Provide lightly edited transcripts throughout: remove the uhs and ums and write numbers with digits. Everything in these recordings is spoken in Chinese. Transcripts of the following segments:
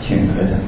请合掌。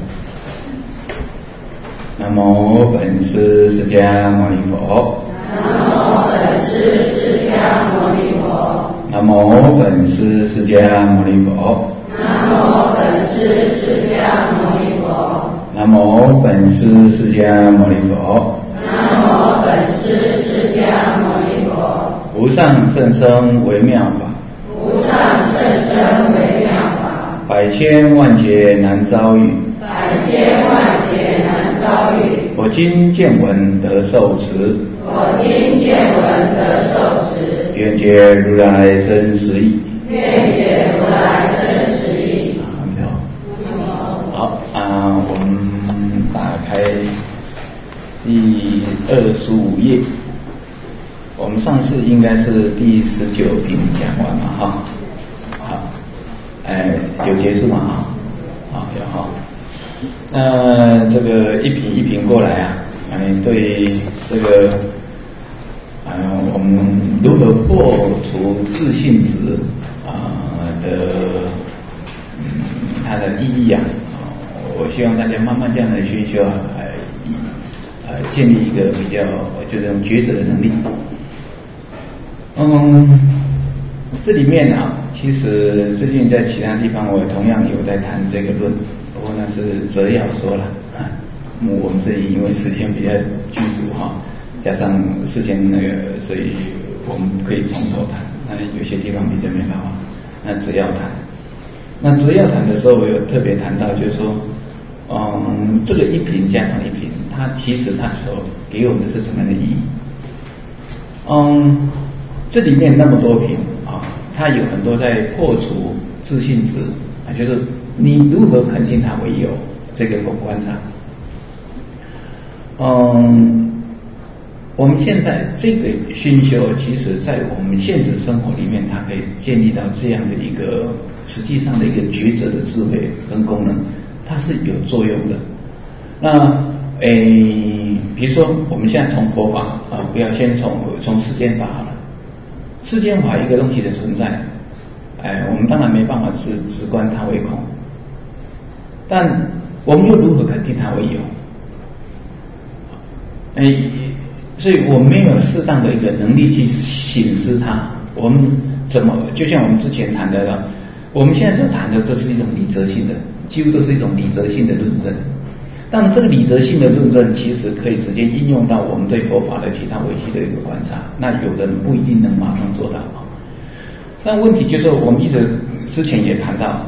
南无本师释迦牟尼佛。 南无本师释迦牟尼佛。 南无本师释迦牟尼佛。 南无本师释迦牟尼佛。 南无本师释迦牟尼佛。 南无本师释迦牟尼佛。 无上甚深微妙法。 无上甚深微妙法。 百千万劫难遭遇。 百千万劫难遭遇。 我今见闻得受持。 我今见闻得受持。 愿解如来真实义。 愿解如来真实义。 好我们打开第25页。我们上次应该是第19品讲完嘛，哈，好，有结束嘛，好，有哈。那这个一品一品过来啊，对这个我们如何破除自信执它的意义啊，我希望大家慢慢这样的去修建立一个比较这种抉择的能力。这里面啊，其实最近在其他地方我同样有在谈这个论，不过那是择要说了。我们这里因为时间比较拘束哈，加上事先所以我们可以从头谈。那有些地方比较没办法，那择要谈。那择要谈的时候，我有特别谈到，就是说，这个一品加上一品，它其实它所给我们的是什么样的意义？这里面那么多品啊，它有很多在破除自信执啊，就是你如何肯定它为有这个观察。我们现在这个熏修，其实在我们现实生活里面，它可以建立到这样的一个实际上的一个抉择的智慧跟功能，它是有作用的。那比如说我们现在从佛法不要先从世间法好了。世间法一个东西的存在，我们当然没办法直观它为空，但我们又如何肯定它为有？所以我们没有适当的一个能力去省思它，我们怎么就像我们之前谈的，我们现在所谈的这是一种理则性的，几乎都是一种理则性的论证。当然这个理则性的论证其实可以直接应用到我们对佛法的其他维系的一个观察，那有的人不一定能马上做到。那问题就是我们一直之前也谈到，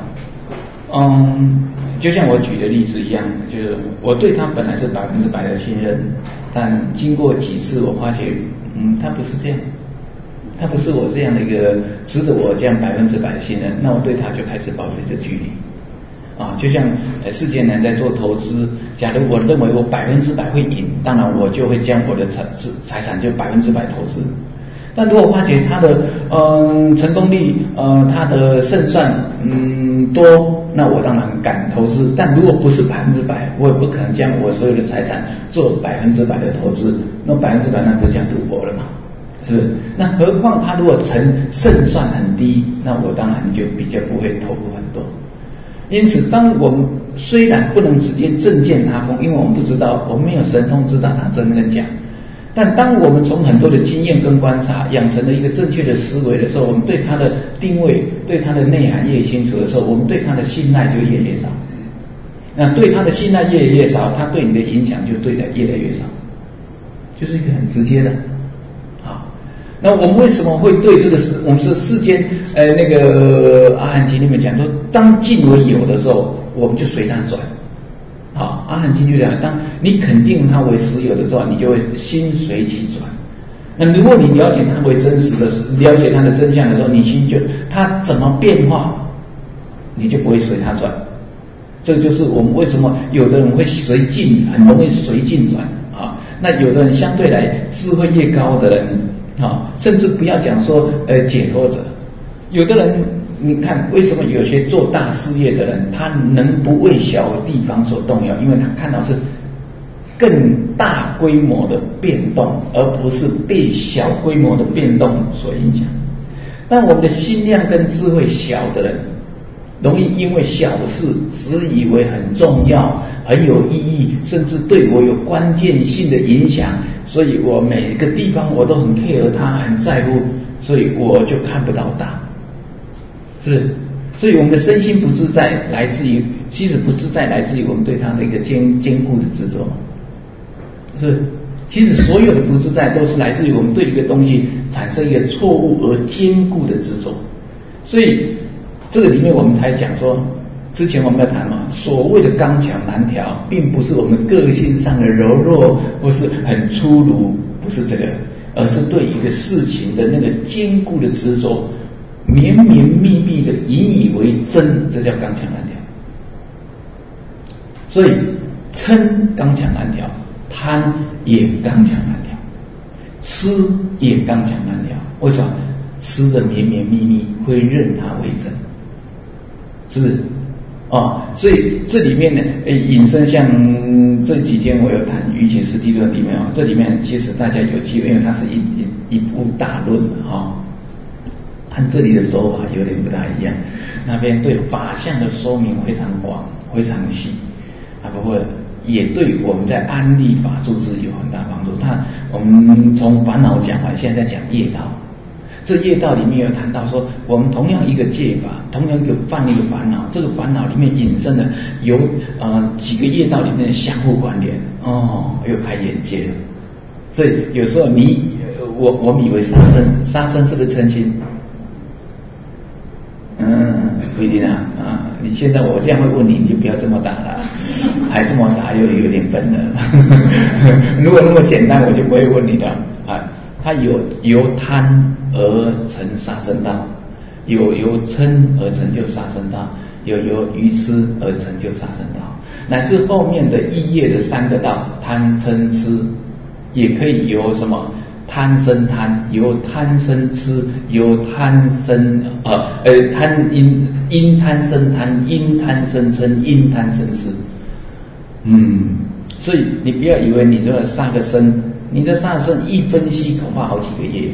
就像我举的例子一样，就是我对他本来是100%的信任，但经过几次我发觉他不是这样，他不是我这样的一个值得我这样100%的信任，那我对他就开始保持一个距离。就像世间人在做投资，假如我认为我100%会赢，当然我就会将我的财产就100%投资。但如果发觉他的成功率他的胜算多，那我当然敢投资。但如果不是100%，我也不可能将我所有的财产做100%的投资，那100%那不是像赌博了嘛？是不是？那何况他如果胜算很低，那我当然就比较不会投入很多。因此当我们虽然不能直接正见他空，因为我们不知道，我们没有神通知道他真跟假，但当我们从很多的经验跟观察养成了一个正确的思维的时候，我们对他的定位对他的内涵越清楚的时候，我们对他的信赖就越来越少。那对他的信赖越来越少，他对你的影响就对的越来越少，就是一个很直接的。那我们为什么会对这个我们是世间那个阿含经里面讲说，当尽为有的时候，我们就随它转。阿含经就讲，当你肯定它为实有的时候，你就会心随其转。那如果你了解它为真实的，了解它的真相的时候，你心就它怎么变化，你就不会随它转。这就是我们为什么有的人会随境，很容易随境转那有的人相对来智慧越高的人甚至不要讲说解脱者，有的人你看为什么有些做大事业的人他能不为小地方所动摇，因为他看到是更大规模的变动，而不是被小规模的变动所影响。但我们的心量跟智慧小的人， 容易因为小事只以为很重要、很有意义，甚至对我有关键性的影响，所以我每一个地方我都很 care 它，很在乎，所以我就看不到大，是。所以我们的身心不自在，来自于其实不自在来自于我们对它的一个坚固的执着，是。其实所有的不自在都是来自于我们对一个东西产生一个错误而坚固的执着。所以这个里面我们才讲说，之前我们在谈嘛，所谓的刚强难调，并不是我们个性上的柔弱或是很粗鲁，不是这个，而是对一个事情的那个坚固的执着，绵绵密密的引以为真，这叫刚强难调。所以嗔刚强难调，贪也刚强难调，痴也刚强难调。为什么？吃的绵绵密密会任它为真，是不是？所以这里面呢，引申像这几天我有谈《瑜伽师地论》里面这里面其实大家有机会，因为它是一部大论和这里的走法有点不大一样，那边对法相的说明非常广、非常细不过也对我们在安立法住智有很大帮助。我们从烦恼讲完，现在在讲业道。这业道里面有谈到说，我们同样一个戒法，同样一个犯一个烦恼，这个烦恼里面引申的有几个业道里面的相互关联，又开眼界了。所以有时候我们以为杀生是不是嗔心？不一定你现在我这样会问你，你就不要这么打了，还这么打又有点笨了。如果那么简单，我就不会问你了它由贪而成杀生道，由嗔而成就杀生道，由愚痴而成就杀生道，乃至后面的意业的三个道，贪嗔痴，也可以由什么贪生贪，由贪生痴，由贪生贪因贪生贪，因贪生嗔，因贪生痴。所以你不要以为你这杀个生，你的杀生一分析恐怕好几个业，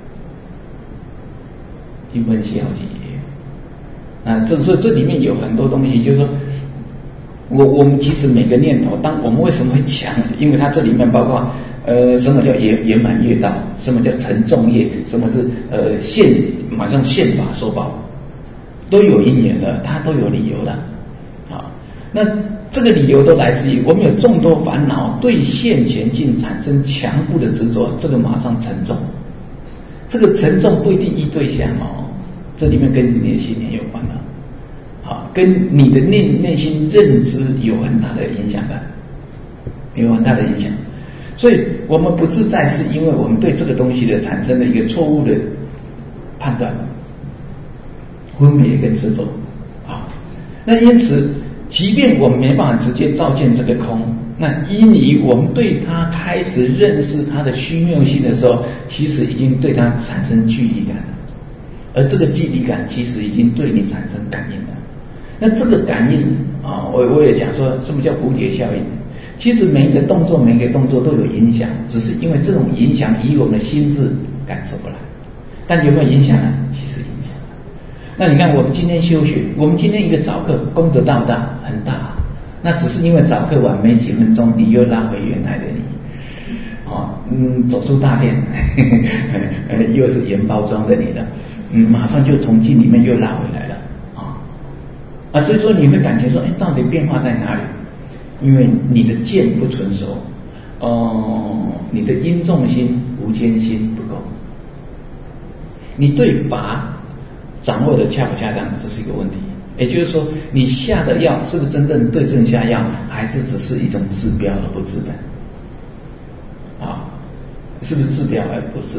一分析好几个业。所以这里面有很多东西，就是说我们其实每个念头，当我们为什么会强，因为它这里面包括什么叫圆满业道，什么叫沉重业，什么是马上现法受报，都有因缘的，它都有理由的。那这个理由都来自于我们有众多烦恼，对现前境产生强固的执着，这个马上沉重。这个沉重不一定依对象这里面跟你的信念有关的，跟你的内心认知有很大的影响的，有很大的影响。所以我们不自在，是因为我们对这个东西的产生的一个错误的判断、分别跟执着那因此，即便我们没办法直接照见这个空，那因于我们对它开始认识它的虚谬性的时候，其实已经对它产生距离感了，而这个距离感其实已经对你产生感应了。那这个感应我也讲说什么叫蝴蝶效应。其实每一个动作都有影响，只是因为这种影响以我们的心智感受不来。但有没有影响呢？其实影响了。那你看我们今天修学，我们今天一个早课功德大不大？很大。那只是因为早课晚没几分钟，你又拉回原来的你走出大殿又是原包装的你了，马上就从境里面又拉回来了所以说你会感觉说到底变化在哪里？因为你的见不纯熟，你的因重心、无间心不够，你对法掌握的恰不恰当，这是一个问题。也就是说，你下的药是不是真正对症下药，还是只是一种治标而不治本？是不是治标而不治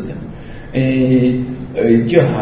本？就好，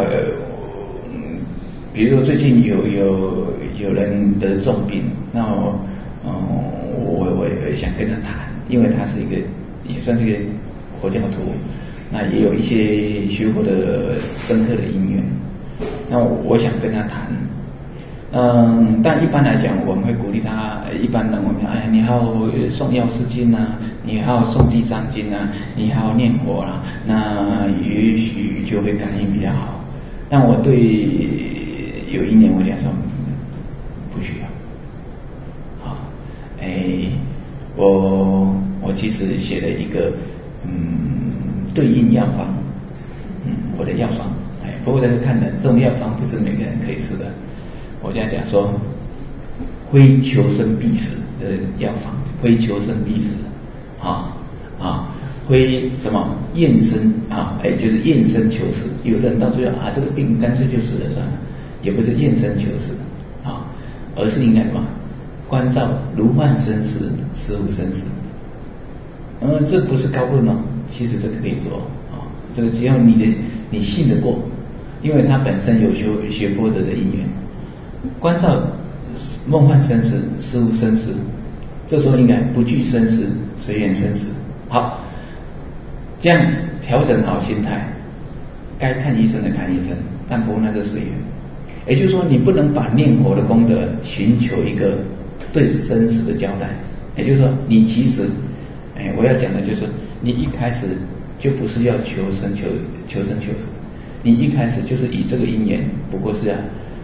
比如说最近有人得重病，那我也想跟他谈，因为他是一个也算是一个佛教徒，那也有一些学佛的深刻的因缘，那我想跟他谈。但一般来讲，我们会鼓励他。一般人我们你还要诵药师经啊，你还要诵地藏经啊，你还要念佛啦，那也许就会感应比较好。但我对有一年我讲说， 我其实写了一个对应药方，我的药方，不过大家看的这种药方不是每个人可以吃的。我这样讲说，非求生必死，这是药方，非求生必死，非什么厌生就是厌生求死。有的人到最后这个病干脆就死了算了，也不是厌生求死而是应该什么？观照如幻生死，实无生死。这不是高论其实这个可以做这个只要你信得过，因为它本身有学波折的因缘。观照梦幻生死，实无生死，这时候应该不惧生死，随缘生死。好，这样调整好心态，该看医生的看医生，但不过那是随缘。也就是说，你不能把念佛的功德寻求一个对生死的交代。也就是说，你其实我要讲的就是，你一开始就不是要求生求死，你一开始就是以这个因缘，不过是要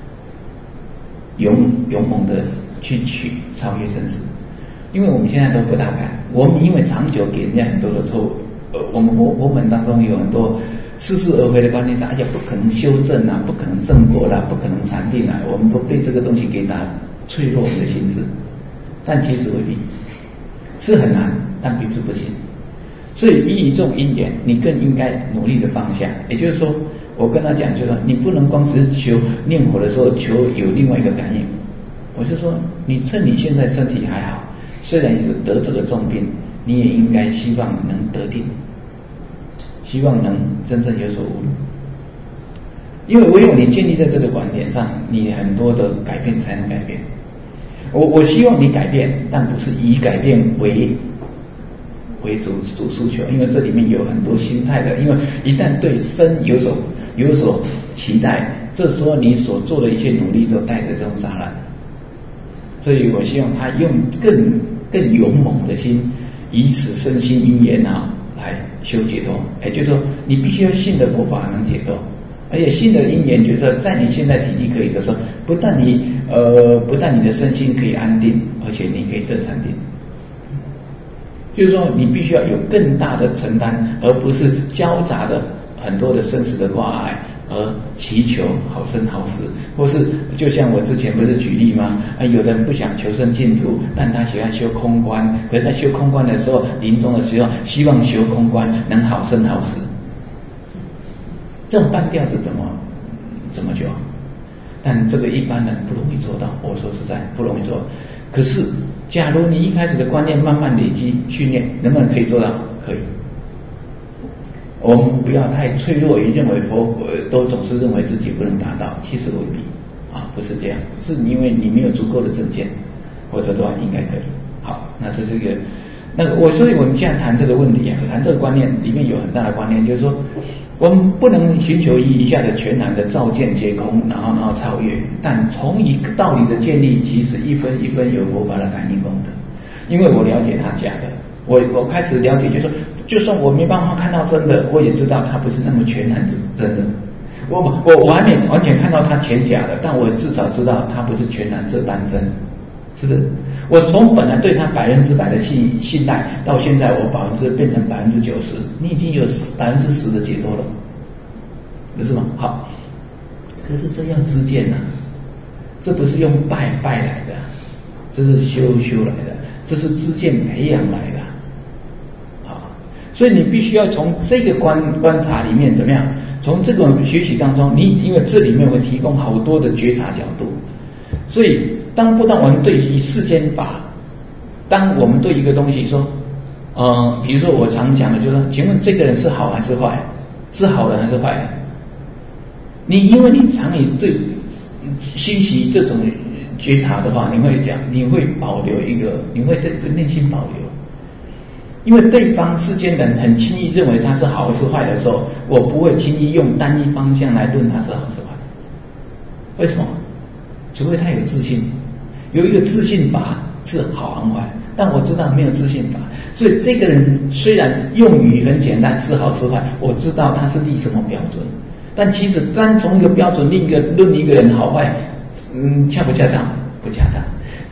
勇猛的去超越生死。因为我们现在都不大敢，我们因为长久给人家很多的错误，我们佛门当中有很多似是而非的观念上，不可能修正不可能正果不可能禅定我们都被这个东西给打脆弱我们的心智。但其实未必，是很难，但并不是不行。所以依这种因缘，你更应该努力的放下。也就是说，我跟他讲，就是说你不能光只是求念佛的时候求有另外一个感应。我就说，你趁你现在身体还好，虽然有得这个重病，你也应该希望能得定，希望能真正有所悟。因为唯有你建立在这个观点上，你很多的改变才能改变。我希望你改变，但不是以改变为主诉求，因为这里面有很多心态的。因为一旦对生有所期待，这时候你所做的一切努力都带着这种杂染。所以我希望他用更勇猛的心，以此身心因缘来修解脱。也就是说，你必须要信得过法能解脱，而且信的因缘，就是说，在你现在体力可以的时候，不但你的身心可以安定，而且你可以得禅定。就是说，你必须要有更大的承担，而不是交杂的很多的生死的挂碍，而祈求好生好死。或是就像我之前不是举例吗？有的人不想求生净土，但他喜欢修空观，可是在修空观的时候，临终的时候希望修空观能好生好死。这种半吊子怎么救？但这个一般人不容易做到，我说实在不容易做。可是假如你一开始的观念慢慢累积训练，能不能可以做到？可以。我们不要太脆弱于认为佛都总是认为自己不能达到，其实未必不是这样，是因为你没有足够的正见，或者的话应该可以。好，那是这个所以我们现在谈这个问题谈这个观念里面有很大的观念，就是说我们不能寻求一下的全然的照见皆空，然后超越，但从一个道理的建立，其实一分一分有佛法的感应功德。因为我了解它假的，我开始了解，就是说，就算我没办法看到真的，我也知道它不是那么全然真的。我还没完全看到它全假的，但我至少知道它不是全然这般真，是不是？我从本来对它100%的信赖，到现在我变成90%，你已经有10%的解脱了，不是吗？好，可是这要知见这不是用拜来的，这是修来的，这是知见培养来的。所以你必须要从这个观察里面怎么样？从这个学习当中，因为这里面会提供好多的觉察角度，所以不但我们对于世间法，当我们对一个东西说，比如说我常讲的就是说，请问这个人是好还是坏？是好人还是坏人？因为你常以对欣喜这种觉察的话，你会保留你会对内心保留。因为对方世间人很轻易认为他是好还是坏的时候，我不会轻易用单一方向来论他是好是坏。为什么？除非他有自信，有一个自信法是好还坏，但我知道没有自信法，所以这个人虽然用语很简单，是好是坏，我知道他是立什么标准，但其实单从一个标准论一个人好坏，恰不恰当？不恰当。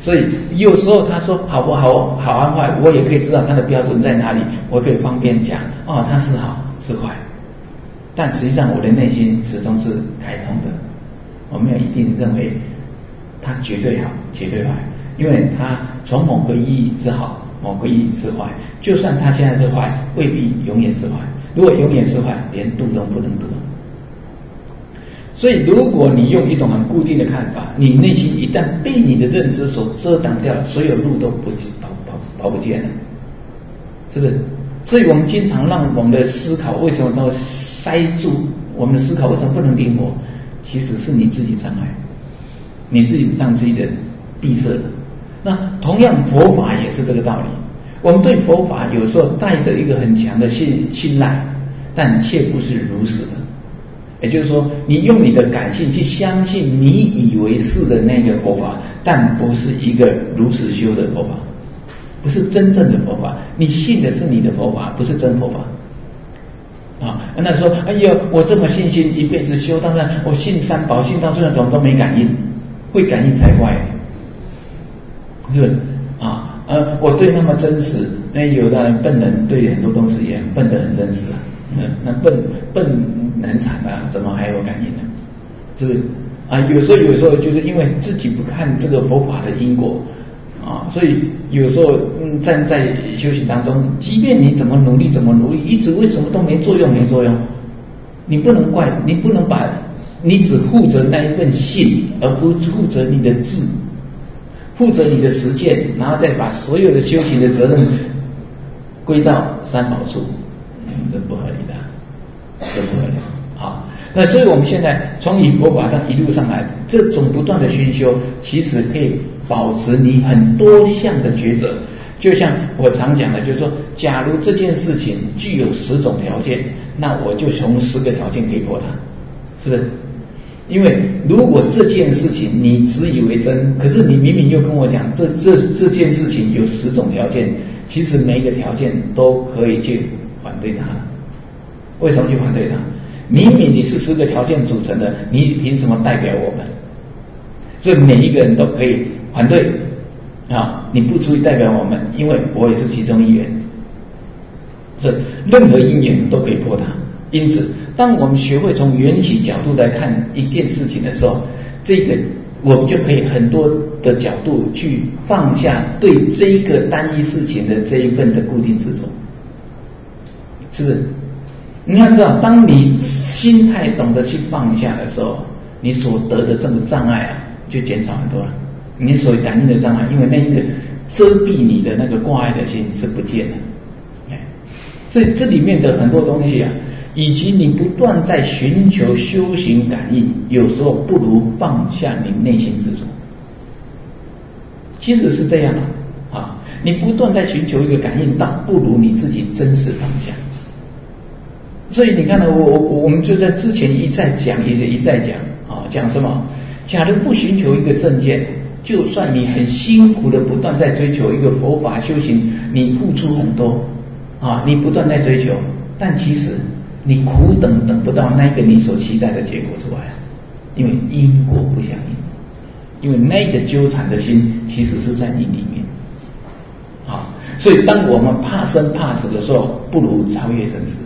所以有时候他说好不好、好和坏，我也可以知道他的标准在哪里，我可以方便讲他是好是坏。但实际上我的内心始终是开通的，我没有一定认为他绝对好、绝对坏，因为他从某个意义是好，某个意义是坏。就算他现在是坏，未必永远是坏。如果永远是坏，连度都不能度。所以如果你用一种很固定的看法，你内心一旦被你的认知所遮挡掉了，所有路都跑不见了，是不是？所以我们经常让我们的思考为什么都塞住，我们的思考为什么不能灵活，其实是你自己障碍，你自己让自己的闭塞的。那同样佛法也是这个道理，我们对佛法有时候带着一个很强的信赖，但却不是如实的。也就是说，你用你的感性去相信你以为是的那个佛法，但不是一个如实修的佛法，不是真正的佛法。你信的是你的佛法，不是真佛法。那说哎呀，我这么信心一辈子修，当然我信三宝，信到最后怎么都没感应，会感应才怪，是不是？我对那么真实，有的人笨人对很多东西也很笨得很真实啊。那笨难产啊，怎么还有感应呢？是不是？有时候就是因为自己不看这个佛法的因果所以有时候站在修行当中，即便你怎么努力，一直为什么都没作用，你不能怪，你不能把你只负责那一份信，而不负责你的智，负责你的实践，然后再把所有的修行的责任归到三宝处。这不合理的，这不合理。好，那所以我们现在从佛法上一路上来，这种不断的熏修，其实可以保持你很多项的抉择。就像我常讲的，就是说，假如这件事情具有10种条件，那我就从10个条件可以破它，是不是？因为如果这件事情你只以为真，可是你明明又跟我讲这件事情有10种条件，其实每一个条件都可以去反对它。为什么去反对它？明明你是10个条件组成的，你凭什么代表我们？所以每一个人都可以反对你不足以代表我们，因为我也是其中一员。所以任何因缘都可以破它。因此当我们学会从缘起角度来看一件事情的时候，这个我们就可以很多的角度去放下对这一个单一事情的这一份的固定执着，是不是？你要知道，当你心态懂得去放下的时候，你所得的这个障碍就减少很多了。你所感应的障碍，因为那一个遮蔽你的那个挂碍的心是不见的。所以这里面的很多东西以及你不断在寻求修行感应，有时候不如放下你内心执着。其实是这样你不断在寻求一个感应，倒不如你自己真实放下。所以你看我们就在之前一再讲讲什么？假如不寻求一个正见，就算你很辛苦的不断在追求一个佛法修行，你付出很多你不断在追求，但其实你苦等不到那个你所期待的结果出来，因为因果不相应，因为那个纠缠的心其实是在你里面所以当我们怕生怕死的时候，不如超越生死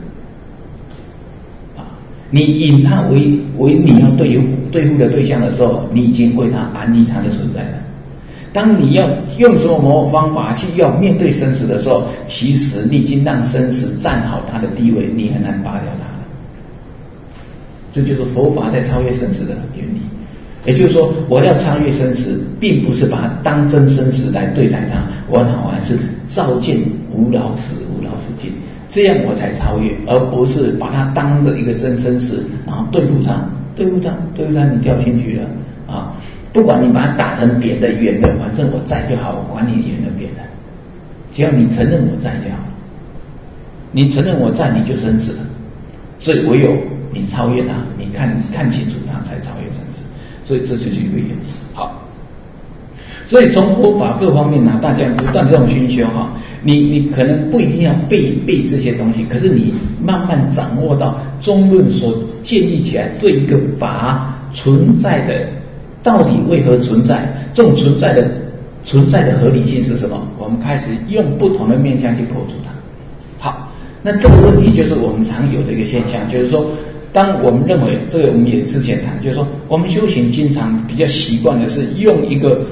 你引他为你要对付的对象的时候，你已经为他安利他的存在了。当你要用什么方法去要面对生死的时候，其实你已经让生死占好他的地位，你很难拔掉他了。这就是佛法在超越生死的原理。也就是说，我要超越生死，并不是把它当真生死来对待它，我好像是照见无老死尽，这样我才超越，而不是把它当着一个真生死，然后对付它，你掉进去了不管你把它打成扁的圆的，反正我在就好，我管你圆的扁的，只要你承认我在就好。你承认我在，你就生死了。所以唯有你超越它，你看清楚它，才超越生死。所以这就是一个原理。好，所以从佛法各方面大家不断这种熏修你可能不一定要背这些东西，可是你慢慢掌握到中论所建立起来对一个法存在的到底为何存在，这种存在的存在的合理性是什么？我们开始用不同的面向去破除它。好，那这个问题就是我们常有的一个现象，就是说，当我们认为这个，我们也之前谈，就是说，我们修行经常比较习惯的是用一个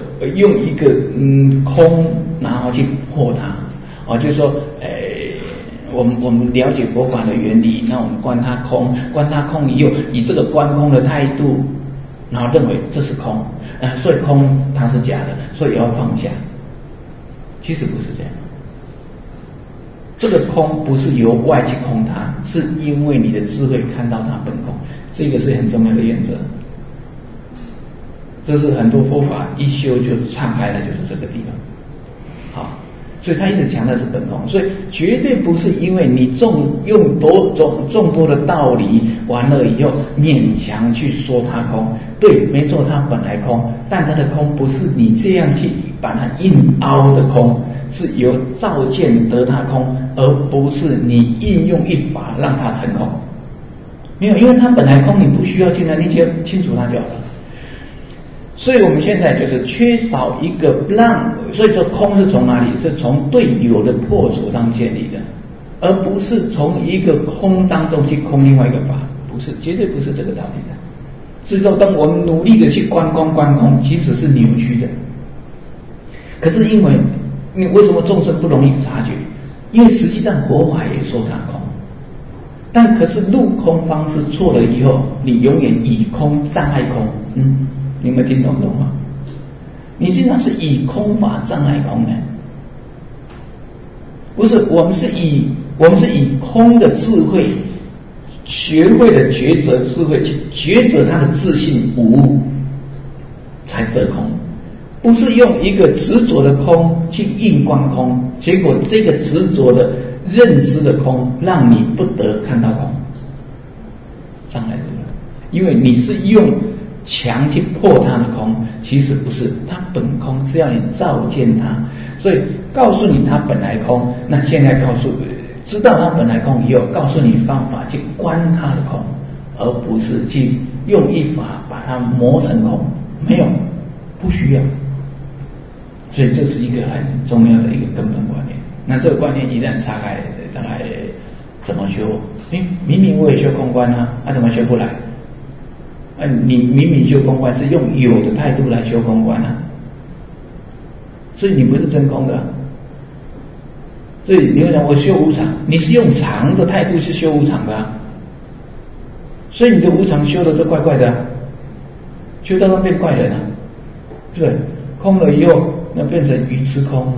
空，然后去破它，就是说，我们了解佛法的原理，那我们观它空，观它空以后，以这个观空的态度，然后认为这是空，所以空它是假的，所以要放下。其实不是这样，这个空不是由外去空它，是因为你的智慧看到它本空，这个是很重要的原则。这是很多佛法一修就岔开了，就是这个地方。好。所以他一直强调是本空，所以绝对不是因为你用众多的道理完了以后勉强去说它空。对，没错，它本来空，但它的空不是你这样去把它硬凹的空，是由照见得它空，而不是你应用一法让它成空。没有，因为它本来空，你不需要去那，你只要清楚它就好了。所以我们现在就是缺少一个让，所以说空是从哪里？是从对有的破除当建立的，而不是从一个空当中去空另外一个法，不是，绝对不是这个道理的。所以说，当我们努力的去观空，其实是扭曲的。可是因为你为什么众生不容易察觉？因为实际上佛法也说它空，但可是入空方式错了以后，你永远以空障碍空，你有没有听懂吗？你经常是以空法障碍空的，不是，我们是以空的智慧，学会了抉择智慧去抉择他的自信无，才得空，不是用一个执着的空去硬观空，结果这个执着的认知的空让你不得看到空，障碍住了，因为你是用强去破它的空，其实不是，它本空，是要你照见它。所以告诉你它本来空，那现在知道它本来空以后，告诉你方法去观它的空，而不是去用一法把它磨成空，没有，不需要。所以这是一个很重要的一个根本观念。那这个观念一旦岔开，大概怎么修？明明我也修空观啊，怎么修不来？你明明修空观是用有的态度来修空观啊，所以你不是真空的。所以你会讲我修无常，你是用常的态度去修无常的啊，所以你的无常修的都怪怪的啊，修到变怪人啊，对不对？空了以后，那变成愚痴空，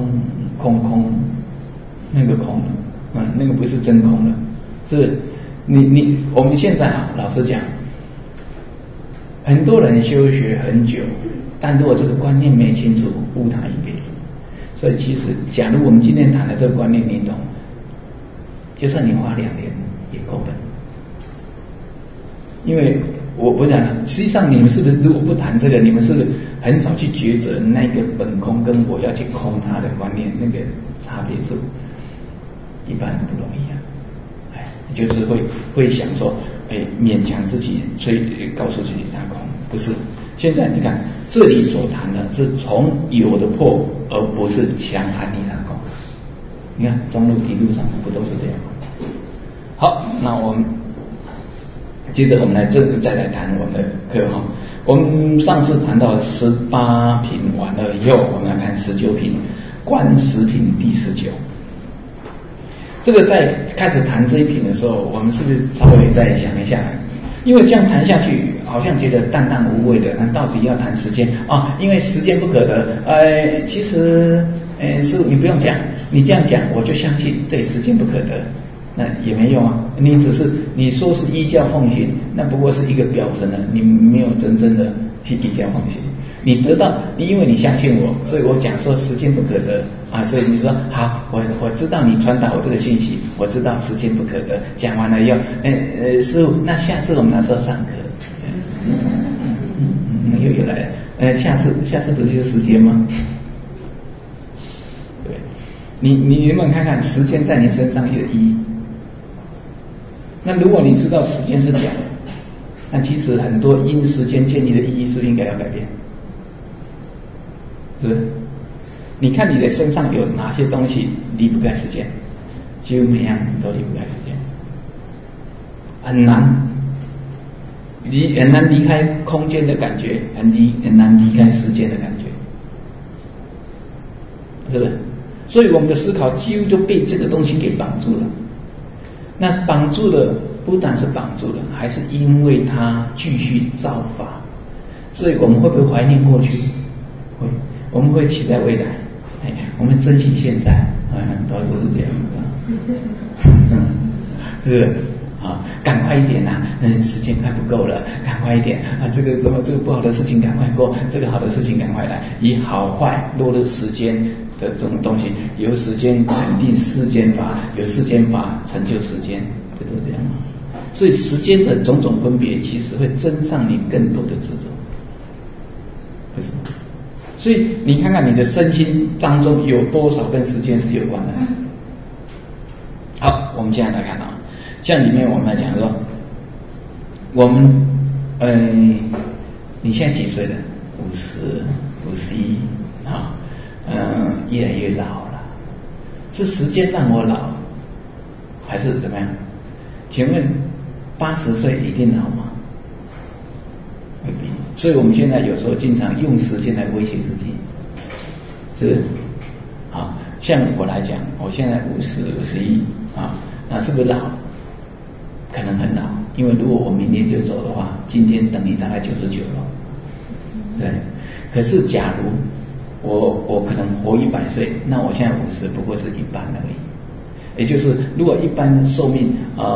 那个空了，那个不是真空了，是我们现在老实讲。很多人修学很久，但如果这个观念没清楚，误他一辈子。所以其实，假如我们今天谈的这个观念你懂，就算你花2年也够本。因为我不讲了，实际上你们是不是如果不谈这个，你们是不是很少去抉择那个本空跟我要去空它的观念那个差别处，一般不容易啊。就是会想说，勉强自己告诉自己它空，不是。现在你看这里所谈的是从有的破，而不是强含你它空。你看中路一路上不都是这样吗？好，那我们接着我们再来谈我们的课哈。我们上次谈到18品完了以后，我们来看19品，观10品第19。这个在开始谈这一品的时候，我们是不是稍微再想一下？因为这样谈下去，好像觉得淡淡无味的。那到底要谈时间啊？因为时间不可得。其实，师父你不用讲，你这样讲我就相信，对，时间不可得，那也没用啊。你只是你说是依教奉行，那不过是一个表层的，你没有真正的去依教奉行。你得到，因为你相信我，所以我讲说时间不可得啊，所以你说好，我知道你传达我这个信息，我知道时间不可得。讲完了以后，师父，那下次我们哪时候上课？又来了，下次不是就时间吗？对，你能不能看看时间在你身上有意义？那如果你知道时间是假的，那其实很多因时间建立的意义是不是应该要改变？是不是？ 你看你的身上有哪些东西离不开时间？几乎每样都离不开时间，很难。你很难离开空间的感觉，很难离开时间的感觉，是不是？所以我们的思考几乎就被这个东西给绑住了。那绑住了，不但是绑住了，还是因为它继续造法。所以我们会不会怀念过去？会。我们会期待未来，我们珍惜现在，很多都是这样的，是不是？赶快一点呐！时间快不够了，赶快一点啊！这个不好的事情赶快过，这个好的事情赶快来，以好坏落入时间的这种东西，由时间肯定世间法，由世间法成就时间，不都这样吗？所以时间的种种分别，其实会增上你更多的执着，为什么？所以你看看你的身心当中有多少跟时间是有关的？好，我们现在来看啊。像里面我们来讲说，我们你现在几岁了？50、51啊，越来越老了。是时间让我老，还是怎么样？请问80岁一定老吗？未必。所以我们现在有时候经常用时间来威胁自己，是不是？好，像我来讲，我现在50、51啊，那是不是老？可能很老，因为如果我明天就走的话，今天等于大概99了，对。可是假如我可能活100岁，那我现在50不过是一半而已。也就是如果一般寿命，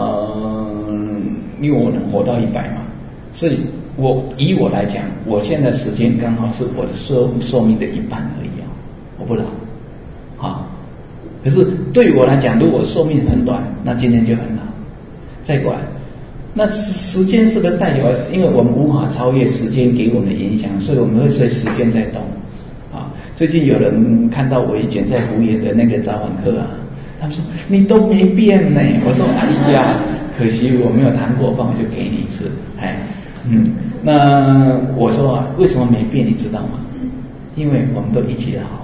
因为我能活到100嘛，所以以我来讲，我现在时间刚好是我的寿命的一半而已啊，我不老，好。可是对我来讲，如果寿命很短，那今天就很老。再过来，那时间是不是带有？因为我们无法超越时间给我们的影响，所以我们会随时间在动啊。最近有人看到我以前在湖野的那个早晚课啊，他们说你都没变呢。我说哎呀，可惜我没有谈过，不然我就给你一次。那我说啊，为什么没变？你知道吗？因为我们都一起老。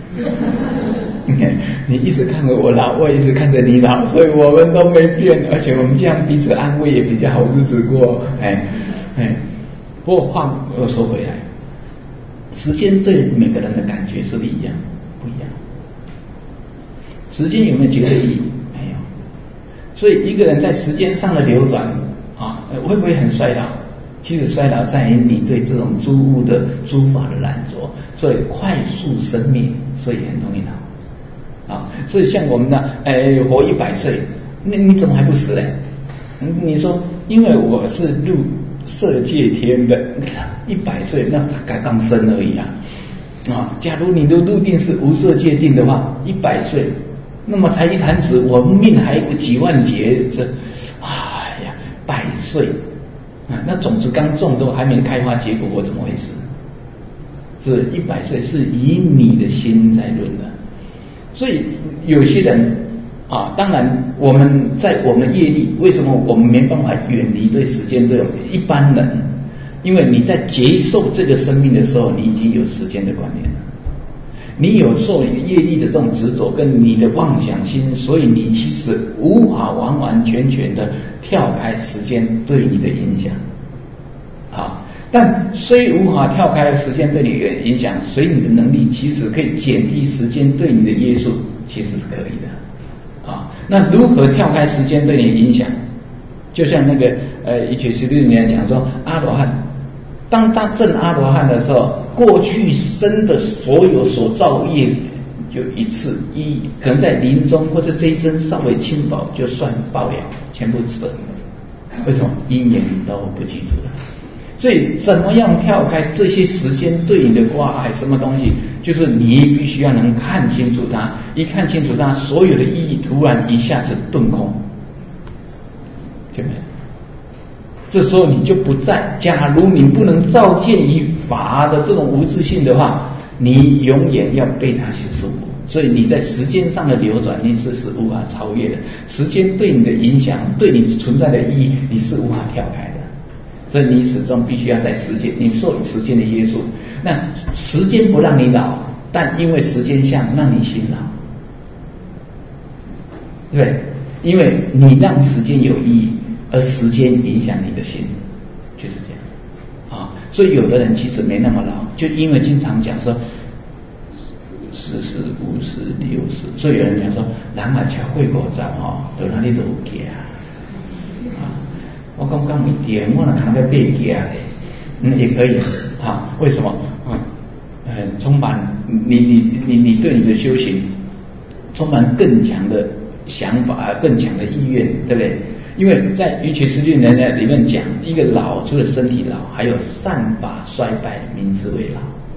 你一直看着我老，我一直看着你老，所以我们都没变，而且我们这样彼此安慰也比较好日子过。不过话又说回来，时间对每个人的感觉是不是一样？不一样。时间有没有绝对意义？没有。所以一个人在时间上的流转会不会很衰老？其实衰老在于你对这种诸物的诸法的染着，所以快速生灭，所以很容易老。所以像我们呢，活100岁，那你怎么还不死呢？你说，因为我是入色界天的，100岁那刚生而已啊。假如你的入定是无色界定的话，100岁，那么才一弹指，我命还有几万劫，100岁。那种子刚种都还没开花结果，我怎么会死？是100岁是以你的心在论的。所以有些人当然我们在我们的业力，为什么我们没办法远离对时间对一般人？因为你在接受这个生命的时候，你已经有时间的观念了，你有受你的业力的这种执着跟你的妄想心，所以你其实无法完完全全的跳开时间对你的影响。但虽无法跳开时间对你的影响，随你的能力其实可以减低时间对你的约束，其实是可以的。那如何跳开时间对你的影响？就像那个1716里面讲说，阿罗汉当他证阿罗汉的时候，过去生的所有所造业就可能在临终或者这一生稍微轻薄就算报了，全部舍。为什么？因缘都不记住了。所以怎么样跳开这些时间对你的挂碍？什么东西？就是你必须要能看清楚它，一看清楚它，所有的意义突然一下子顿空，对不对？这时候你就不在。假如你不能照见于法的这种无自性的话，你永远要被它所束缚。所以你在时间上的流转，你是无法超越的。时间对你的影响，对你存在的意义，你是无法跳开的。所以你始终必须要在时间，你受时间的约束。那时间不让你老， 但因为时间相让你心老，对不对？因为你让时间有意义，而时间影响你的心，就是这样啊。所以有的人其实没那么老，就因为经常讲说40、50、60，所以有人讲说人啊超过50到哪里都有行啊。我刚刚没点，我那看到被行也可以啊。为什么？很充满你对你的修行充满更强的想法，更强的意愿，对不对？因为在《瑜伽师地论》里面讲，一个老除了身体老，还有善法衰败，名之为老。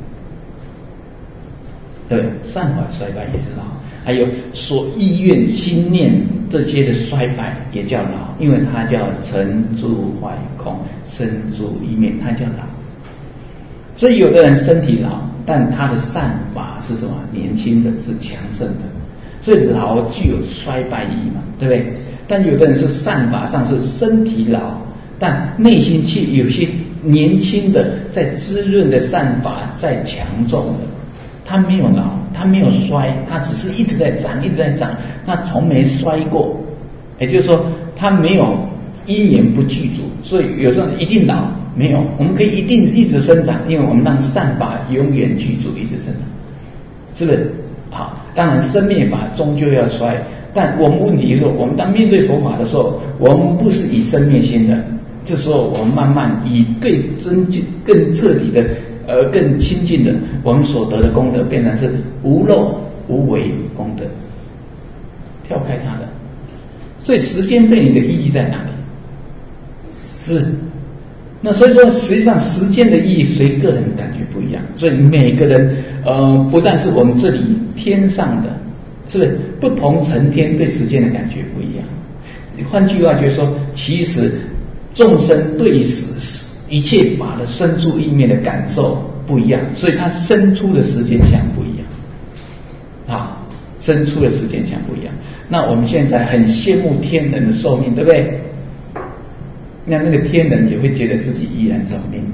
对，善法衰败也是老，还有所意愿、心念这些的衰败也叫老，因为它叫成住坏空，生住意灭，它叫老。所以有的人身体老，但他的善法是什么？年轻的，是强盛的。所以老具有衰败意嘛，对不对？但有的人是善法上是身体老，但内心却有些年轻的在滋润的善法在强壮的，他没有老，他没有衰，他只是一直在长，一直在长，他从没衰过。也就是说，他没有因缘不具足，所以有时候一定老。没有，我们可以一直生长，因为我们让善法永远具足，一直生长，是不是？好，当然生灭法终究要衰，但我们问题是说，我们当面对佛法的时候，我们不是以生灭心的，这时候我们慢慢以更增进、更彻底的、更亲近的，我们所得的功德变成是无漏无为功德，跳开它的。所以时间对你的意义在哪里？是不是？那所以说，实际上时间的意义随个人的感觉不一样，所以每个人不但是我们这里天上的，是不是不同层天对时间的感觉不一样？换句话就是说，其实众生对一切法的生出意灭的感受不一样，所以它生出的时间相不一样啊，生出的时间相不一样。那我们现在很羡慕天人的寿命，对不对？那个天人也会觉得自己依然长命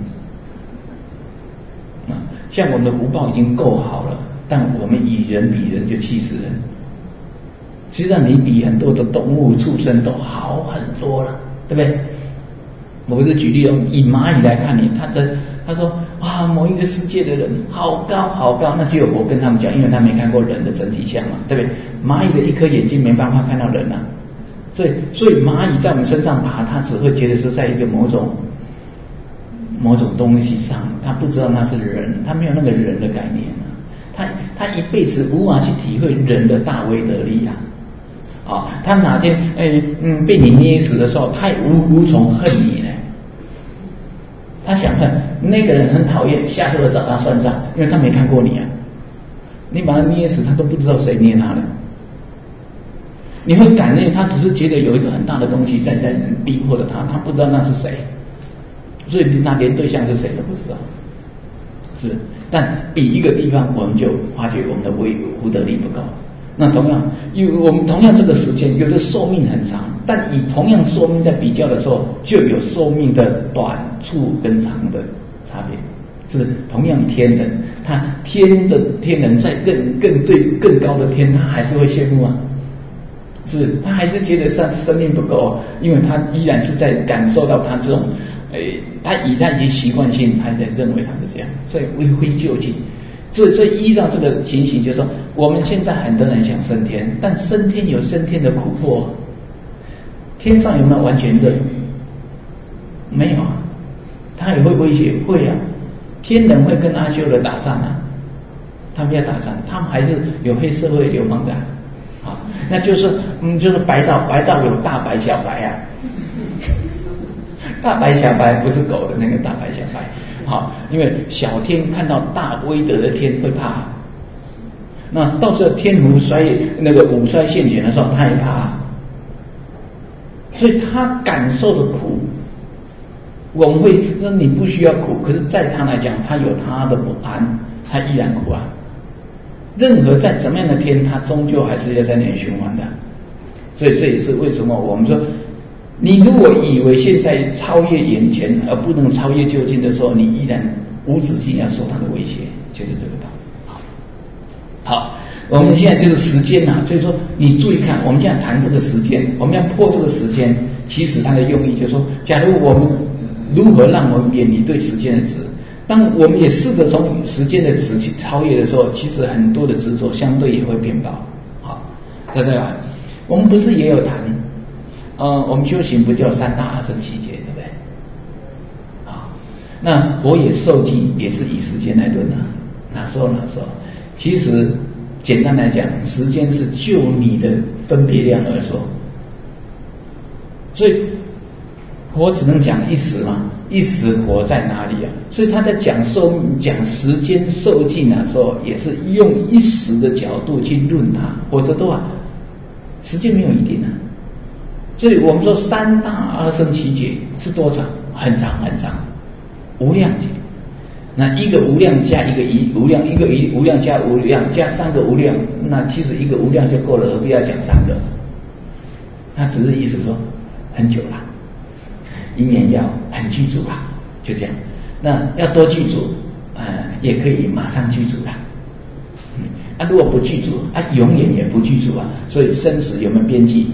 啊，像我们的福报已经够好了，但我们以人比人就气死人。实际上你比很多的动物畜生都好很多了，对不对？我不是举例以蚂蚁来看你，他说哇，某一个世界的人好高好高，那就有我跟他们讲，因为他没看过人的整体相嘛，对不对？蚂蚁的一颗眼睛没办法看到人啊。所以蚂蚁在我们身上爬，它只会觉得说在一个某种东西上，它不知道那是人，它没有那个人的概念啊。它一辈子无法去体会人的大威德力啊！他哪天被你捏死的时候，他也无从恨你呢。他想恨那个人很讨厌，下次找他算账，因为他没看过你啊。你把他捏死，他都不知道谁捏他的。你会感念他，只是觉得有一个很大的东西在逼迫着他，他不知道那是谁，所以那连对象是谁都不知道。是，但比一个地方，我们就发觉我们的福德力不够。那同样，我们同样这个时间，有的寿命很长，但以同样寿命在比较的时候，就有寿命的短促跟长的差别。是同样天人，他天人在更高的天，他还是会羡慕啊。是，他还是觉得生命不够，因为他依然是在感受到他这种，他已经习惯性，他在认为他是这样，所以微灰就近。所以依照这个情形，就是说，我们现在很多人想升天，但升天有升天的苦迫，天上有没有完全的？没有啊，他也会威胁，会啊，天人会跟阿修罗打仗啊，他们要打仗，他们还是有黑社会流氓的。好，那就是白道有大白小白啊，大白小白不是狗的那个大白小白。好，因为小天看到大威德的天会怕，那到时候天胡五衰现前的时候，他也怕，所以他感受的苦，我们会说你不需要苦，可是在他来讲，他有他的不安，他依然苦啊。任何在怎么样的天，它终究还是要在那里循环的，所以这也是为什么我们说，你如果以为现在超越眼前而不能超越究竟的时候，你依然无止境要受它的威胁，就是这个道理。好， 好，我们现在这个时间啊，所以说你注意看，我们现在谈这个时间，我们要破这个时间，其实它的用意就是说，假如我们如何让我们远离对时间的执，当我们也试着从时间的执去超越的时候，其实很多的执着相对也会变薄。好，在这来，我们不是也有谈，我们修行不叫三大阿僧祇劫，对不对？好，那佛也受记也是以时间来论啊，哪时候？其实简单来讲，时间是就你的分别量而说，所以佛只能讲一时嘛，一时佛在哪里啊？所以他在讲时间受尽的时候，也是用一时的角度去论它，否则的话，时间没有一定啊。所以我们说三大阿僧祇劫是多长？很长，无量劫。那一个无量加一个无量，一个无量加无量加三个无量，那其实一个无量就够了，何必要讲三个？那只是意思说很久了，因缘要很具足了，就这样。那要多具足，也可以马上具足了。如果不具足永远也不具足啊。所以生死有没有边际？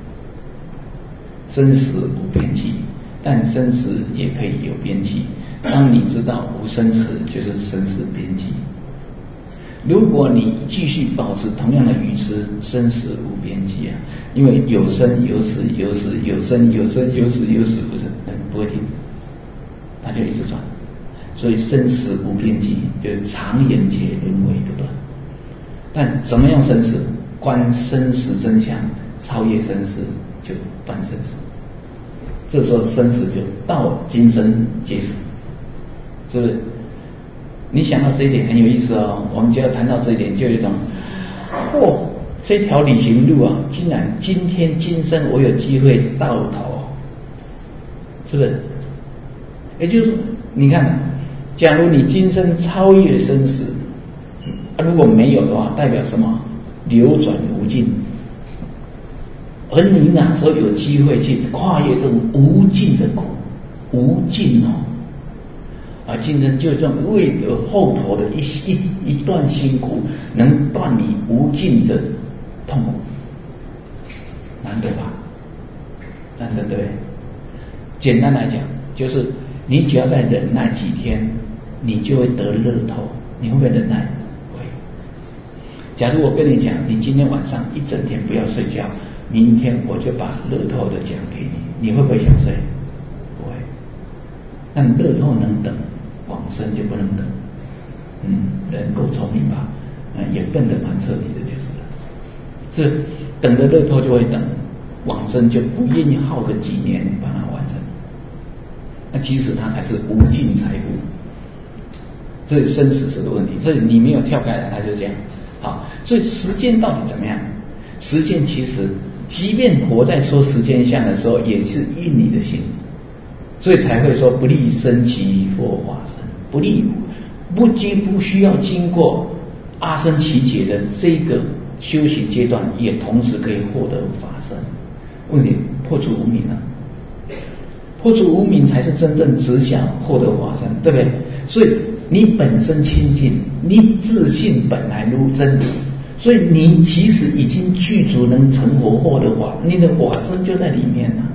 生死无边际，但生死也可以有边际。当你知道无生死，就是生死边际。如果你继续保持同样的愚痴，生死无边际啊！因为有生有死，有死有生，有生有死有死，不会停，它就一直转。所以生死无边际，就是常缘劫轮回不断。但怎么样生死？观生死真相，超越生死就断生死。这时候生死就到今生皆死。是不是？你想到这一点很有意思哦。我们只要谈到这一点，就有一种，这条旅行路啊，竟然今天今生我有机会到头，是不是？也就是说，你看，假如你今生超越生死，如果没有的话，代表什么？流转无尽。而你哪时候有机会去跨越这种无尽的苦，无尽哦。今生就这样为了后头的一段辛苦，能断你无尽的痛苦，难得吧？难得，对不对？简单来讲，就是你只要再忍耐几天，你就会得乐透。你会不会忍耐？会。假如我跟你讲，你今天晚上一整天不要睡觉，明天我就把乐透的奖给你，你会不会想睡？不会。但乐透能等，往生就不能等。人够聪明吧？也笨得蛮彻底的，就是了。是等的乐透就会等，往生就不愿意耗个几年把它完成。那其实它才是无尽财富。所以生死是个问题，所以你没有跳开来，它就这样。好，所以时间到底怎么样？时间其实，即便佛在说时间相的时候，也是应你的心。所以才会说不立生即佛化身，不需要经过阿僧祇劫的这个修行阶段，也同时可以获得法身。问题破除无明啊，破除无明才是真正直想获得法身，对不对？所以你本身清净，你自信本来如真如，所以你其实已经具足能成佛获得法，你的法身就在里面了。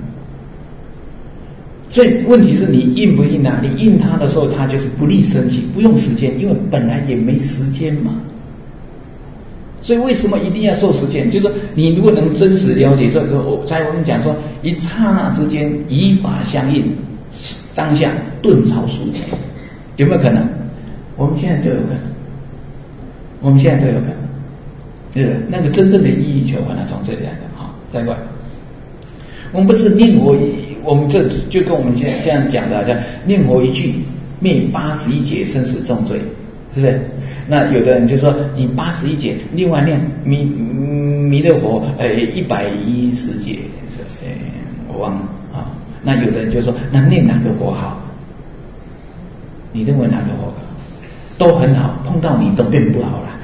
所以问题是你应不应啊？你应它的时候，它就是不立生起，不用时间，因为本来也没时间嘛。所以为什么一定要受时间？就是说你如果能真实了解，所以说我们讲说，一刹那之间以法相应，当下顿超数劫，有没有可能？我们现在都有可能，我们现在都有可能。这个那个真正的意义求可能从这里来的。好，再过来，我们不是念佛，我们这就跟我们现在这样讲的，叫念佛一句灭81劫生死重罪，是不是？那有的人就说你81劫，另外念弥勒佛110劫，我忘了啊。那有的人就说那念哪个佛好？你认为哪个佛好？都很好，碰到你都变不好了。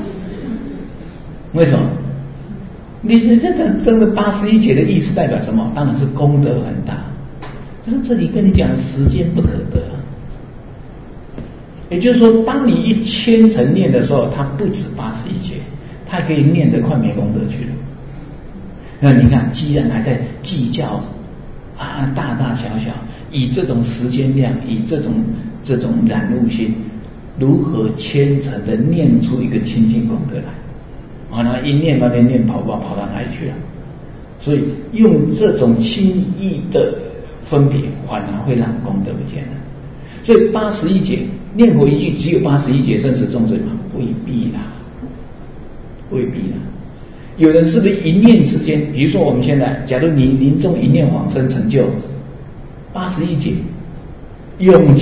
为什么？你这真的81劫的意思代表什么？当然是功德很大。可是这里跟你讲时间不可得， 也就是说，当你一虔诚念的时候，它不止81节，它还可以念得快没功德去了。那你看，既然还在计较啊，大大小小，以这种时间量，以这种染污心，如何虔诚的念出一个清净功德来？啊，那一念那边念跑到哪里去了？所以用这种轻易的分别，反而会让功德不见了。所以81节念佛一句只有81节生死重罪吗？未必啦，未必啦。有人是不是一念之间？比如说我们现在，假如你临终一念往生成就81节，永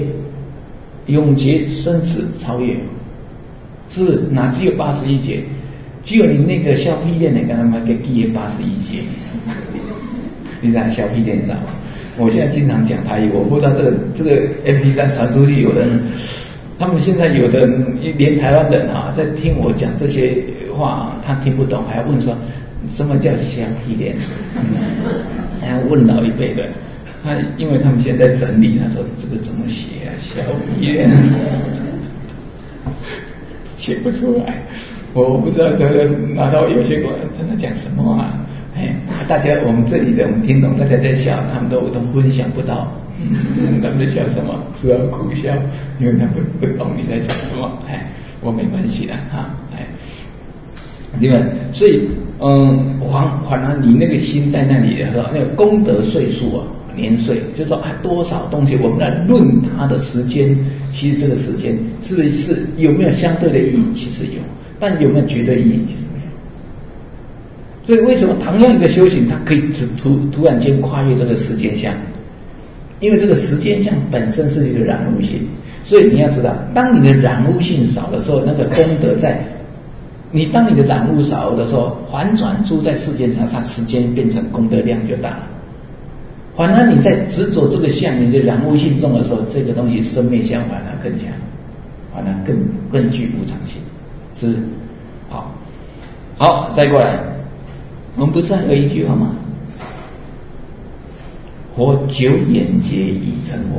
劫生死超越，是不是？哪只有81节？只有你那个小屁练的，跟他们给记81节。你知道小屁练啥吗？我现在经常讲台语，我不知道这个 MP3 传出去，有人他们现在有的人连台湾人啊，在听我讲这些话，他听不懂，还要问说什么叫小屁练，还要问老一辈的。因为他们现在在整理，他说这个怎么写啊？小屁练写不出来，我不知道拿到有些人真的讲什么啊？大家我们这里的我们听懂，大家在笑，他们都分享不到，他们在笑什么？只好苦笑，因为他们不懂你在讲什么。我没关系的哈，对吧？所以反而你那个心在那里的时候，那个功德岁数啊，年岁，就是说多少东西，我们来论它的时间，其实这个时间是不是有没有相对的意义？其实有，但有没有绝对意义？其实没有。所以为什么同样一个修行，它可以突然间跨越这个时间相？因为这个时间相本身是一个染污性，所以你要知道，当你的染污性少的时候，那个功德当你的染污少的时候，反转出在世间上，它时间变成功德量就大了。反而你在执着这个相，你的染污性重的时候，这个东西生灭相反而更强，反而更具无常性，是不是？好，再过来，我们不是还有一句话吗？佛久远劫已成佛。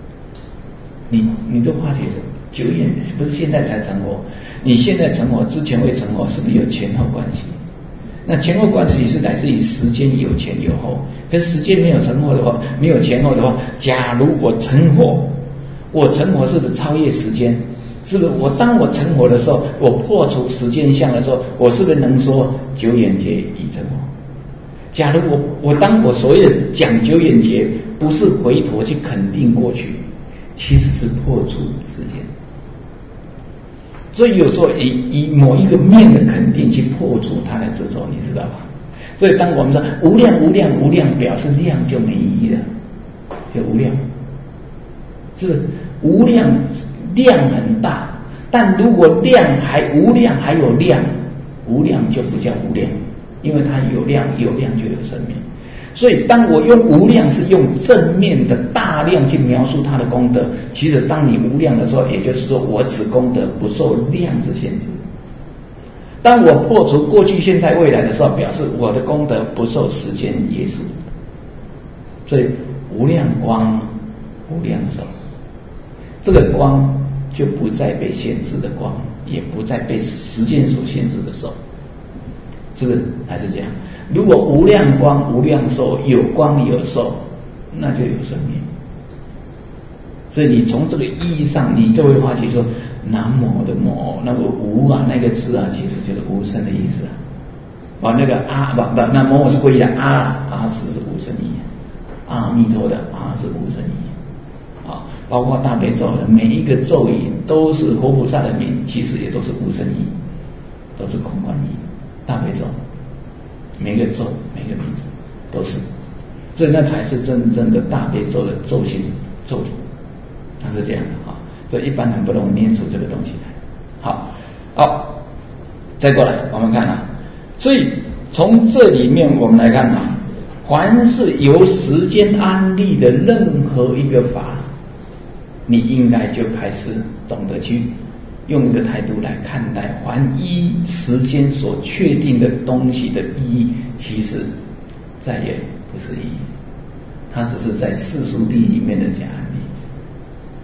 你都化解久远，不是现在才成佛，你现在成佛之前未成佛，是不是有前后关系？那前后关系是来自于时间有前有后，可是时间没有成后的话，没有前后的话，假如我成佛，是不是超越时间？是不是当我成佛的时候，我破除时间相的时候，我是不是能说久远劫已成佛？假如我当我所谓的讲久远劫，不是回头去肯定过去，其实是破除时间。所以有时候以某一个面的肯定去破除它的执着，你知道吧？所以当我们说无量无量无量，表示量就没意义了，就无量，是无量，量很大，但如果量还无量还有量，无量就不叫无量，因为它有量就有生命。所以当我用无量是用正面的大量去描述它的功德，其实当你无量的时候，也就是说我此功德不受量之限制。当我破除过去现在未来的时候，表示我的功德不受时间约束。所以无量光无量寿，这个光就不再被限制的光，也不再被时间所限制的寿，是不是还是这样？如果无量光无量寿，有光有寿，那就有生命。所以你从这个意义上，你就会发觉说，南无的无，那个无啊，那个字啊，其实就是无生的意思啊。那个那无是归的阿是无生意，阿弥陀的阿是无生意啊。包括大悲咒的每一个咒语都是活菩萨的名，其实也都是无生意，都是空观意。大悲咒每个咒每个名字都是，所以那才是真正的大悲咒的咒性咒理，它是这样的啊。所以一般人不容易念出这个东西来。好，再过来我们看啊，所以从这里面我们来看啊，凡是由时间安立的任何一个法，你应该就开始懂得去用一个态度来看待，凡依时间所确定的东西的意义，其实再也不是意义，它只是在世俗谛里面的假案例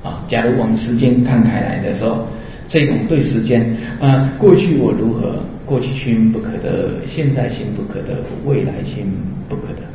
啊。假如我们时间看开来的时候，这种对时间过去我如何，过去心不可得，现在心不可得，未来心不可得。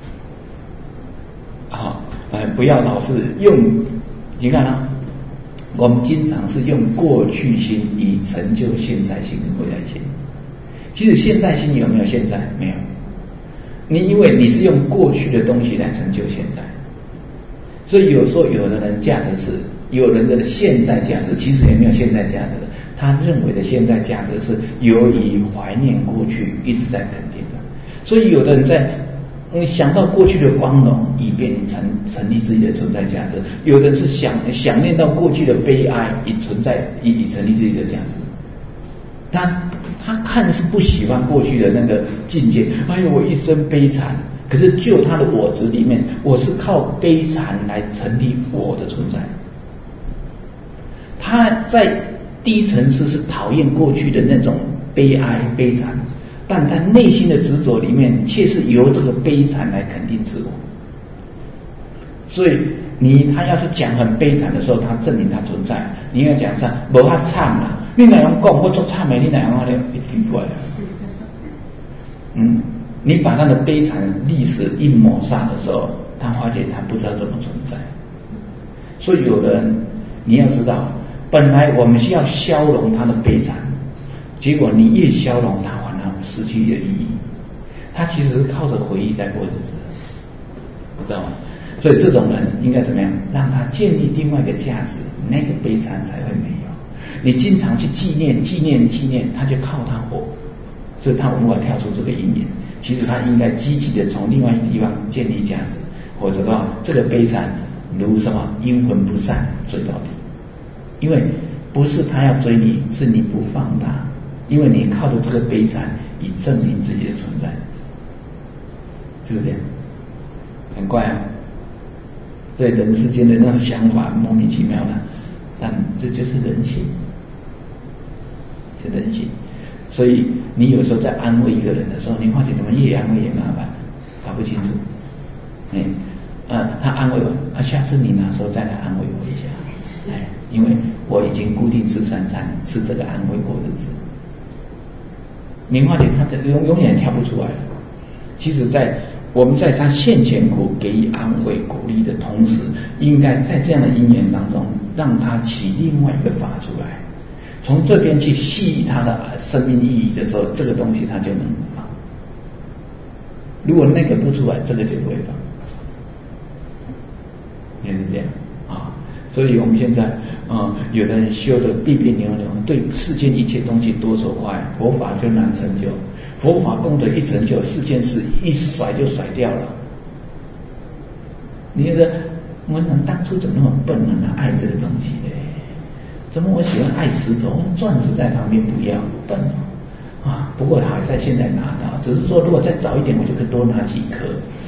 好，不要老是用，你看啊，我们经常是用过去心以成就现在心跟未来心。其实现在心有没有现在？没有。你因为你是用过去的东西来成就现在，所以有时候有的人价值是有人的现在价值，其实也没有现在价值的。他认为的现在价值是由于怀念过去一直在肯定的，所以有的人在想到过去的光荣，以便成立自己的存在价值；有的是想念到过去的悲哀，以成立自己的价值。他看是不喜欢过去的那个境界，哎呦，我一生悲惨。可是就他的我执里面，我是靠悲惨来成立我的存在。他在第一层次是讨厌过去的那种悲哀悲惨，但他内心的执着里面却是由这个悲惨来肯定自我。所以他要是讲很悲惨的时候，他证明他存在；你要讲上没他惨啦，你哪样讲我做惨没？你哪样话一提出来？你把他的悲惨历史一抹杀的时候，他发觉他不知道怎么存在。所以有的人你要知道，本来我们是要消融他的悲惨，结果你越消融他，反而失去了意义。他其实是靠着回忆在过日子，知道吗？所以这种人应该怎么样？让他建立另外一个价值，那个悲惨才会没有。你经常去纪念，他就靠他活，所以他无法跳出这个阴影。其实他应该积极的从另外一个地方建立价值，否则的话，这个悲惨如什么阴魂不散追到底。因为不是他要追你，是你不放他，因为你靠着这个悲惨以证明自己的存在，是不是这样？很怪啊！所以人世间的那种想法莫名其妙的，但这就是人性，是人性。所以你有时候在安慰一个人的时候，你发觉怎么越安慰越麻烦，搞不清楚。他安慰我，下次你哪时候再来安慰我一下？因为我已经固定吃3餐，吃这个安慰过日子。你发觉他永远跳不出来了。其实我们在他现前苦给予安慰鼓励的同时，应该在这样的因缘当中，让他起另外一个法出来，从这边去细他的生命意义的时候，这个东西他就能放。如果那个不出来，这个就不会放。也是这样啊。所以我们现在有的人修的别别扭扭，对世间一切东西多手快，佛法就难成就。佛法功德一成就，世间事一甩就甩掉了。你觉得我们当初怎么那么笨呢？爱这个东西嘞？怎么我喜欢爱石头？钻石在旁边不要，笨啊！不过好在现在拿到，只是说如果再早一点，我就可以多拿几颗。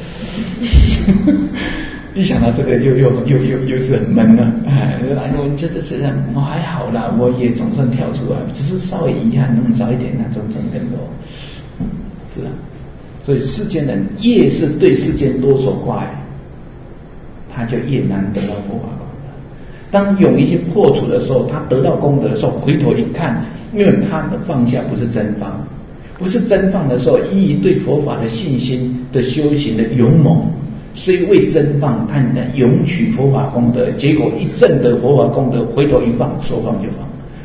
一想到这个就又是很闷了。我这我还好啦，我也总算跳出来，只是稍微遗憾，能少一点那种更多。是啊，所以世间人越是对世间多所挂碍，他就越难得到佛法功德。当勇一去破除的时候，他得到功德的时候，回头一看，因为他的放下不是真放，不是真放的时候，依对佛法的信心的修行的勇猛，虽未真放，他勇取佛法功德，结果一证得佛法功德，回头一放，说放就放，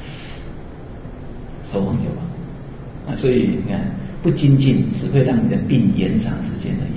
说放就放啊！所以你看，不精进只会让你的病延长时间而已，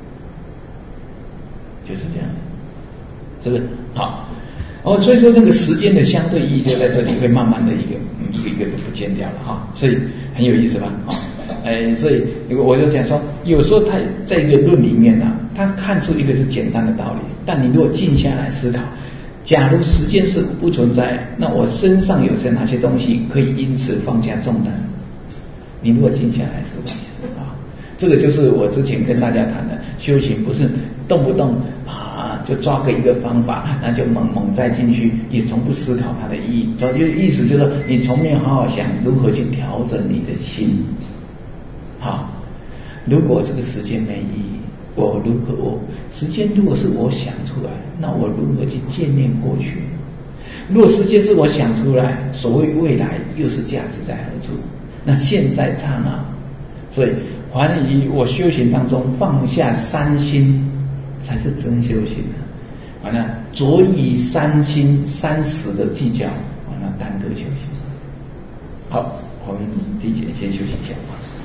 就是这样，是不是？好，所以说那个时间的相对意义就在这里会慢慢的一个不见掉了哈，所以很有意思吧？所以我就讲说，有时候他在一个论里面啊，他看出一个是简单的道理，但你如果静下来思考，假如时间是不存在，那我身上有些哪些东西可以因此放下重担？你如果静下来思考啊，这个就是我之前跟大家谈的，修行不是动不动就抓个一个方法，那就猛栽进去，也从不思考它的意义。意思就是说，你从没有好好想如何去调整你的心。好，如果这个时间没意义，时间如果是我想出来，那我如何去眷恋过去？ 若世界是我想出来，所谓未来又是价值在何处？那现在刹那，所以凡于我修行当中放下三心，才是真修行啊！完了，着以三心三实的计较，完了耽搁修行。好，我们第一节先休息一下。